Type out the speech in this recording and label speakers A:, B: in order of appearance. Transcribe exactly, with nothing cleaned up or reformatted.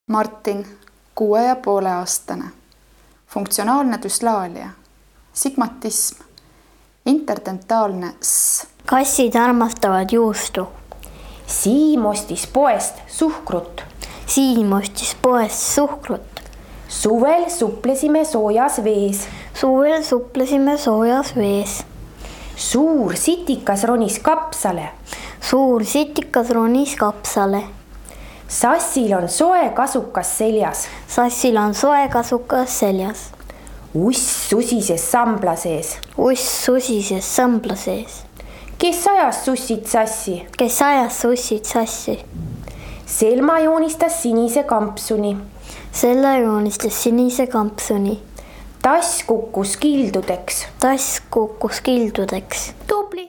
A: Martin, kuue ja poole aastane. Funktsionaalne düslaalia, sigmatism, interdentaalne S.
B: Kassid armastavad juustu.
C: Siim ostis poest suhkrut.
B: Siim ostis poest suhkrut.
C: Suvel suplesime soojas vees.
B: Suvel suplesime soojas vees.
C: Suur sitikas ronis kapsale.
B: Suur sitikas ronis kapsale.
C: Sassil on soe kasukas seljas.
B: Sassil on soe kasukas seljas.
C: Uss susises sambla sees.
B: Uss susises sambla sees.
C: Kes ajas sussid sassi?
B: Kes ajas sussid sassi?
C: Selma joonistas sinise kampsuni.
B: Selle joonistas sinise kampsuni.
C: Tass kukkus kildudeks.
B: Tass kukkus kildudeks.
C: Tubli!